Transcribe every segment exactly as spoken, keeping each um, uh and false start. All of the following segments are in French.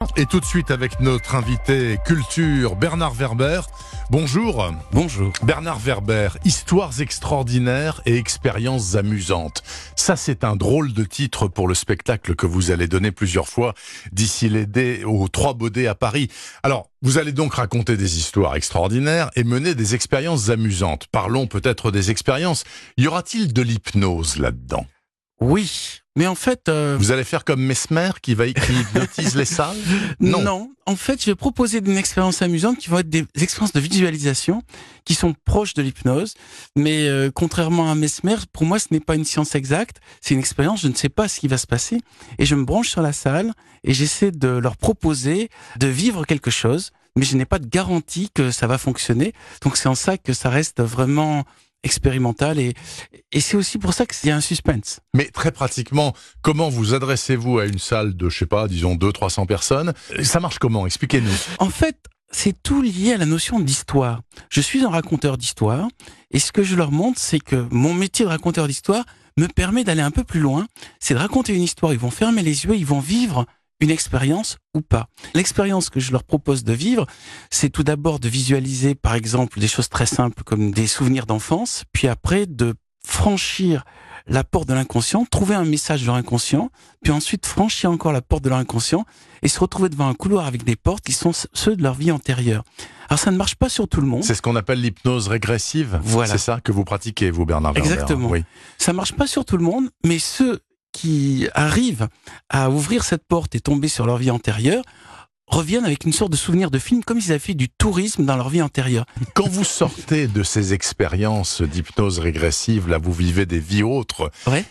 Et tout de suite avec notre invité culture, Bernard Werber. Bonjour. Bonjour. Bernard Werber, histoires extraordinaires et expériences amusantes. Ça, c'est un drôle de titre pour le spectacle que vous allez donner plusieurs fois d'ici l'été aux Trois Baudets à Paris. Alors, vous allez donc raconter des histoires extraordinaires et mener des expériences amusantes. Parlons peut-être des expériences. Y aura-t-il de l'hypnose là-dedans ? Oui, mais en fait... Euh... Vous allez faire comme Mesmer qui, va, qui hypnotise les salles ? Non. non, en fait, je vais proposer une expérience amusante qui vont être des expériences de visualisation qui sont proches de l'hypnose. Mais euh, contrairement à Mesmer, pour moi, ce n'est pas une science exacte. C'est une expérience, je ne sais pas ce qui va se passer. Et je me branche sur la salle et j'essaie de leur proposer de vivre quelque chose. Mais je n'ai pas de garantie que ça va fonctionner. Donc c'est en ça que ça reste vraiment... expérimental et, et c'est aussi pour ça qu'il y a un suspense. Mais très pratiquement, comment vous adressez-vous à une salle de, je sais pas, disons deux cents à trois cents personnes ? Ça marche comment ? Expliquez-nous. En fait, c'est tout lié à la notion d'histoire. Je suis un raconteur d'histoire et ce que je leur montre, c'est que mon métier de raconteur d'histoire me permet d'aller un peu plus loin. C'est de raconter une histoire. Ils vont fermer les yeux, ils vont vivre une expérience ou pas. L'expérience que je leur propose de vivre, c'est tout d'abord de visualiser, par exemple, des choses très simples comme des souvenirs d'enfance, puis après de franchir la porte de l'inconscient, trouver un message de leur inconscient, puis ensuite franchir encore la porte de leur inconscient et se retrouver devant un couloir avec des portes qui sont ceux de leur vie antérieure. Alors ça ne marche pas sur tout le monde. C'est ce qu'on appelle l'hypnose régressive. Voilà. C'est ça que vous pratiquez, vous, Bernard Werber. Exactement. Oui. Ça marche pas sur tout le monde, mais ceux qui arrivent à ouvrir cette porte et tomber sur leur vie antérieure reviennent avec une sorte de souvenir de film, comme s'ils avaient fait du tourisme dans leur vie antérieure. Quand vous sortez de ces expériences d'hypnose régressive, là vous vivez des vies autres, ouais.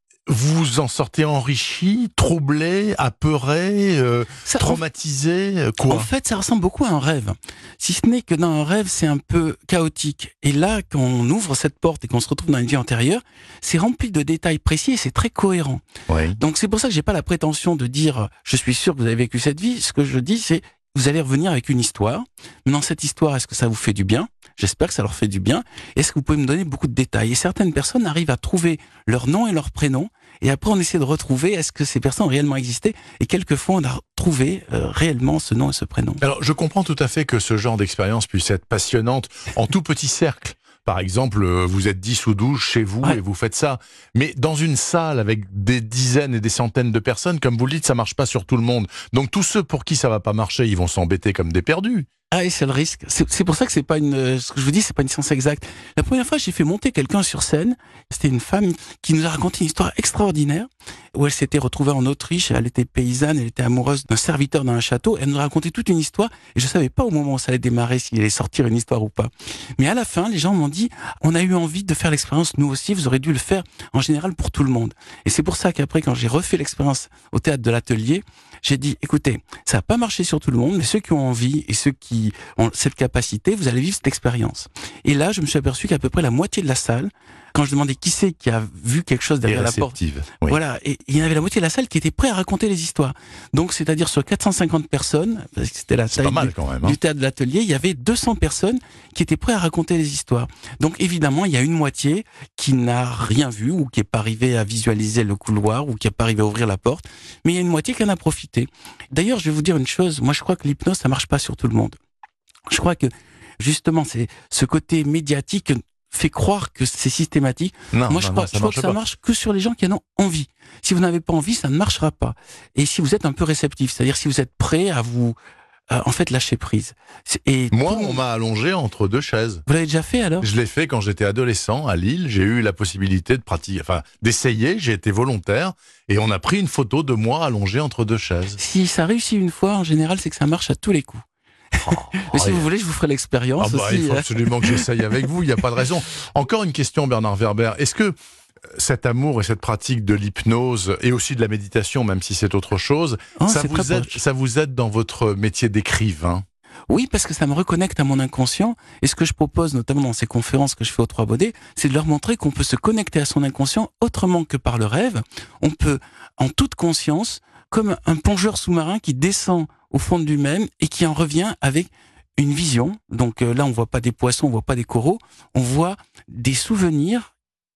Vous en sortez enrichi, troublé, apeuré, euh, ça, traumatisé, quoi ? En fait, ça ressemble beaucoup à un rêve. Si ce n'est que dans un rêve, c'est un peu chaotique. Et là, quand on ouvre cette porte et qu'on se retrouve dans une vie antérieure, c'est rempli de détails précis et c'est très cohérent. Oui. Donc c'est pour ça que j'ai pas la prétention de dire « je suis sûr que vous avez vécu cette vie ». Ce que je dis, c'est vous allez revenir avec une histoire. Mais dans cette histoire, est-ce que ça vous fait du bien ? J'espère que ça leur fait du bien. Est-ce que vous pouvez me donner beaucoup de détails ? Et certaines personnes arrivent à trouver leur nom et leur prénom. Et après, on essaie de retrouver est-ce que ces personnes ont réellement existé. Et quelquefois, on a trouvé euh, réellement ce nom et ce prénom. Alors, je comprends tout à fait que ce genre d'expérience puisse être passionnante en tout petit cercle. Par exemple, vous êtes dix ou douze chez vous ouais. et vous faites ça. Mais dans une salle avec des dizaines et des centaines de personnes, comme vous le dites, ça marche pas sur tout le monde. Donc tous ceux pour qui ça va pas marcher, ils vont s'embêter comme des perdus. Ah, et c'est le risque. C'est, c'est pour ça que c'est pas une, ce que je vous dis, c'est pas une science exacte. La première fois, j'ai fait monter quelqu'un sur scène. C'était une femme qui nous a raconté une histoire extraordinaire où elle s'était retrouvée en Autriche. Elle était paysanne, elle était amoureuse d'un serviteur dans un château. Elle nous a raconté toute une histoire et je savais pas au moment où ça allait démarrer s'il allait sortir une histoire ou pas. Mais à la fin, les gens m'ont dit, on a eu envie de faire l'expérience nous aussi. Vous aurez dû le faire en général pour tout le monde. Et c'est pour ça qu'après, quand j'ai refait l'expérience au théâtre de l'Atelier, j'ai dit, écoutez, ça n'a pas marché sur tout le monde, mais ceux qui ont envie et ceux qui ont cette capacité, vous allez vivre cette expérience. Et là, je me suis aperçu qu'à peu près la moitié de la salle, quand je demandais qui c'est qui a vu quelque chose derrière la porte, oui. voilà, et il y en avait la moitié de la salle qui était prêt à raconter les histoires. Donc, c'est-à-dire sur quatre cent cinquante personnes, parce que c'était la taille pas mal, du, quand même, hein. du théâtre de l'Atelier, il y avait deux cents personnes qui étaient prêtes à raconter les histoires. Donc, évidemment, il y a une moitié qui n'a rien vu ou qui n'est pas arrivée à visualiser le couloir ou qui n'est pas arrivée à ouvrir la porte, mais il y a une moitié qui en a profité. D'ailleurs, je vais vous dire une chose, moi je crois que l'hypnose, ça marche pas sur tout le monde. Je crois que, justement, c'est ce côté médiatique fait croire que c'est systématique. Non, Moi, je non, crois, non, ça je crois que ça pas. marche que sur les gens qui en ont envie. Si vous n'avez pas envie, ça ne marchera pas. Et si vous êtes un peu réceptif, c'est-à-dire si vous êtes prêt à vous, euh, en fait, lâcher prise. Et moi, tout... on m'a allongé entre deux chaises. Vous l'avez déjà fait alors ? Je l'ai fait quand j'étais adolescent à Lille. J'ai eu la possibilité de pratiquer, enfin, d'essayer. J'ai été volontaire et on a pris une photo de moi allongé entre deux chaises. Si ça réussit une fois, en général, c'est que ça marche à tous les coups. Oh, mais si oh, vous voulez, je vous ferai l'expérience ah bah, aussi. Il faut absolument que j'essaye avec vous, il n'y a pas de raison. Encore une question, Bernard Werber. Est-ce que cet amour et cette pratique de l'hypnose et aussi de la méditation, même si c'est autre chose, oh, ça, vous aide, ça vous aide dans votre métier d'écrivain ? Oui, parce que ça me reconnecte à mon inconscient. Et ce que je propose, notamment dans ces conférences que je fais aux Trois Baudets, c'est de leur montrer qu'on peut se connecter à son inconscient autrement que par le rêve. On peut, en toute conscience, comme un plongeur sous-marin qui descend au fond de lui-même et qui en revient avec une vision. Donc euh, là, on voit pas des poissons, on voit pas des coraux, on voit des souvenirs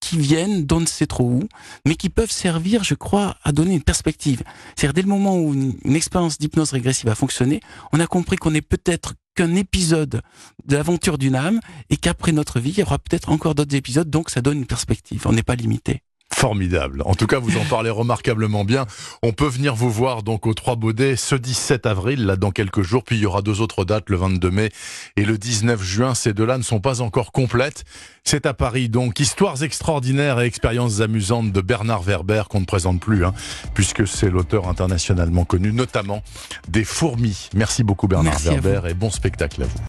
qui viennent d'on ne sait trop où, mais qui peuvent servir, je crois, à donner une perspective. C'est-à-dire, dès le moment où une, une expérience d'hypnose régressive a fonctionné, on a compris qu'on n'est peut-être qu'un épisode de l'aventure d'une âme, et qu'après notre vie, il y aura peut-être encore d'autres épisodes, donc ça donne une perspective. On n'est pas limité. Formidable. En tout cas, vous en parlez remarquablement bien. On peut venir vous voir donc aux Trois Baudets ce dix-sept avril, là dans quelques jours. Puis il y aura deux autres dates, le vingt-deux mai et le dix-neuf juin. Ces deux-là ne sont pas encore complètes. C'est à Paris donc. Histoires extraordinaires et expériences amusantes de Bernard Werber qu'on ne présente plus, hein, puisque c'est l'auteur internationalement connu, notamment des Fourmis. Merci beaucoup Bernard Merci Werber et bon spectacle à vous.